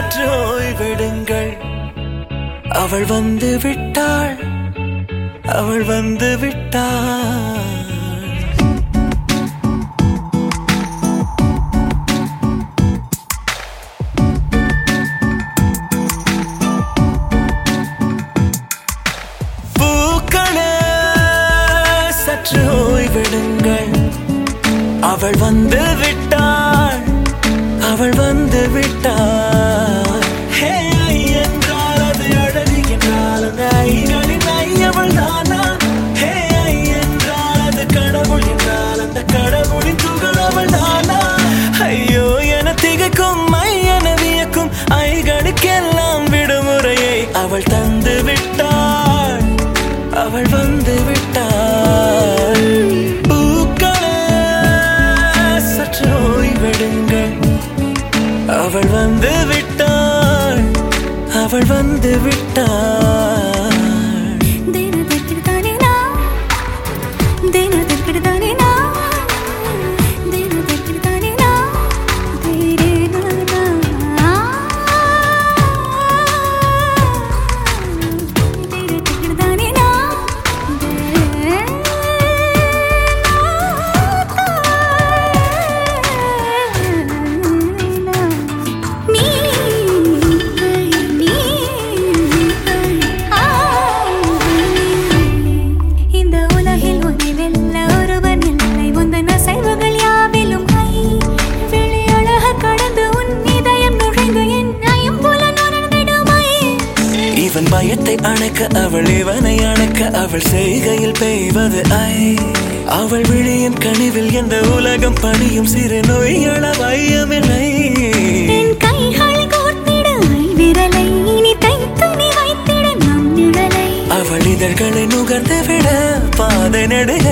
சற்று ஓய்வெடுங்கள். அவள் வந்து விட்டாள், அவள் வந்து விட்டாள். பூக்களே சற்று ஓய்வெடுங்கள். அவள் வந்து விட்டாள், அவள் வந்து விட்டாள். ஹே என்றால் அது அழகு என்றால் அந்த ஐகளின் ஐயவள் தானா? ஹே என்றால் அது கடவுள் என்றால் அந்த கடவுளின் துகள் அவள் தானா? ஐயோ என திகைக்கும் ஐயன வியக்கும் ஐகளுக்கெல்லாம் விடுமுறையை அவள் தந்து விட்டாள், அவள் வந்து விட்டாள். பூக்களே சற்று ஓய்வெடுங்கள். அவள் வந்து விட்டாள், அவள் வந்து விட்டாள். இவன் பயத்தை அணைக்க அவள் இவனை அணைக்க அவள் செய்கையில் பெய்வது ஐ. அவள் விழியின் கனிவில் எந்த உலகம் பணியும் சிறு நோய்கள வையமில்லை. அவள் இதழ்களை நுகர்ந்து விட பாதை நடுக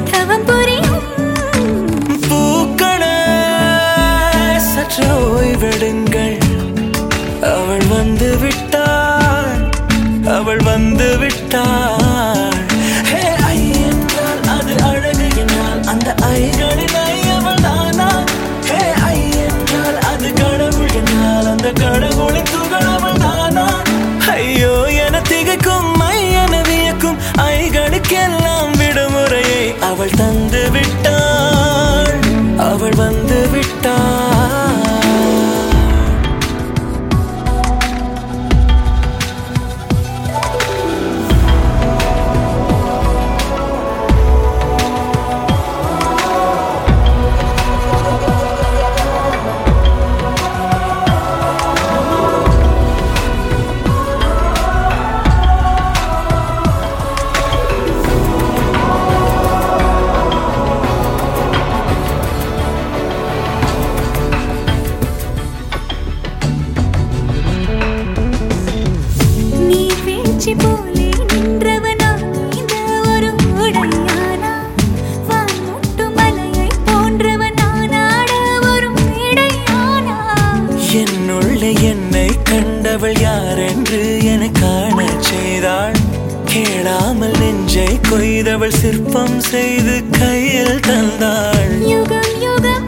பூக்களே சற்று ஓய்வெடுங்கள். அவள் வந்து விட்டாள், அவள் வந்து விட்டாள். ஹே ஐ என்றால் அது அழகு என்றால் அந்த ஐகளின் ஐயவள் தானா? ஹே ஐ என்றால் அது கடவுள் என்றால் அந்த கடவுளின் துகள் அவள் தானா? ஐயோ என திகைக்கும் ஐயன வியக்கும் ஐகளுக்கெல்லாம் விடுமுறையை அவள் தந்து விட்டாள், அவள் வந்து விட்டாள். என்னை கண்டவள் யாரென்று என காண செய்தாள். கேளாமல் நெஞ்சை கொய்தவள் சிற்பம் செய்து கையில் தந்தாள். யுகம் யுகம்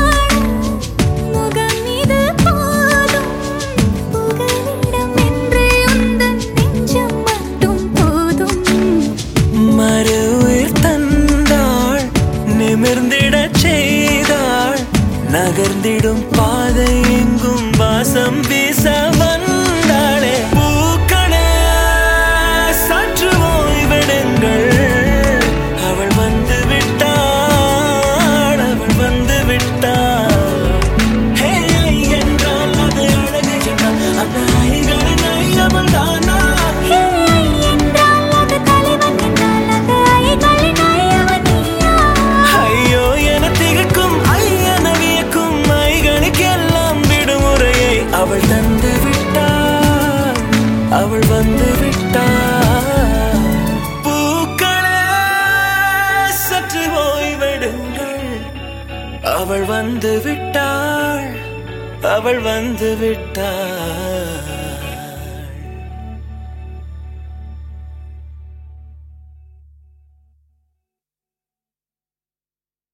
முகம் இது போதும் புகலிடம் என்று உந்தன் நெஞ்சம் மட்டும் போதும். மறு உயிர் தந்தாள், நிமிர்ந்திடச் செய்தாள். நகர்ந்திடும் பாதை எங்கும் வாசம் வீச வந்தாளே. பூக்களே சற்று ஓய்வெடுங்கள். அவள் வந்து விட்டாள், அவள் வந்து விட்டாள். ஹே என்றால் அது அழகு என்றால் அந்த ஐகளின் ஐயவள் தானா? ஹே என்றால் அது தலைவன் என்றால் அந்த ஐகளின் ஐயவன் நீயா? ஐயோ என திகைக்கும் ஐயன வியக்கும் ஐகளுக்கெல்லாம் விடுமுறையை அவள் தந்து விட்டாள், அவள் வந்து விட்டாள். பூக்களே சற்று ஓய்வெடுங்கள். அவள் வந்து விட்டாள், அவள் வந்து விட்டாள்.